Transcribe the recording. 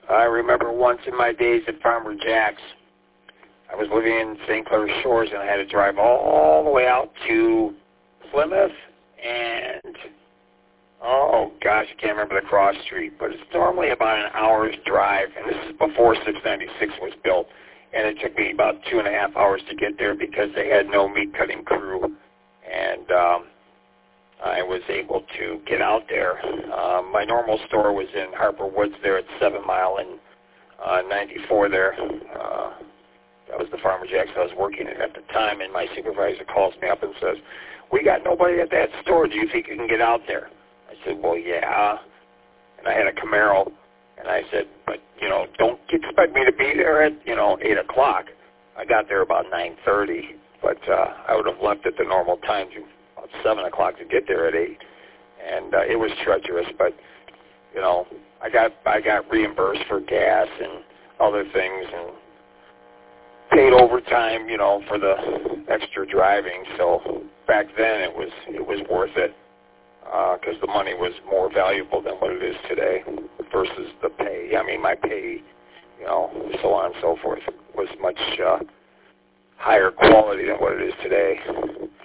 I remember once in my days at Farmer Jack's, I was living in St. Clair Shores, and I had to drive all the way out to Plymouth and, oh gosh, I can't remember the cross street, but it's normally about an hour's drive, and this is before 696 was built, and it took me about 2.5 hours to get there because they had no meat cutting crew, and I was able to get out there. My normal store was in Harper Woods there at 7 Mile and 94 there. That was the Farmer Jack's I was working at the time, and my supervisor calls me up and says, "We got nobody at that store. Do you think you can get out there?" I said, "Well, yeah." And I had a Camaro, and I said, "But, don't expect me to be there at, 8 o'clock. I got there about 9:30, but I would have left at the normal time, about 7 o'clock to get there at 8. And it was treacherous, but, I got reimbursed for gas and other things and paid overtime, for the extra driving. So back then it was worth it because the money was more valuable than what it is today versus the pay. I mean, my pay, so on and so forth, was much higher quality than what it is today.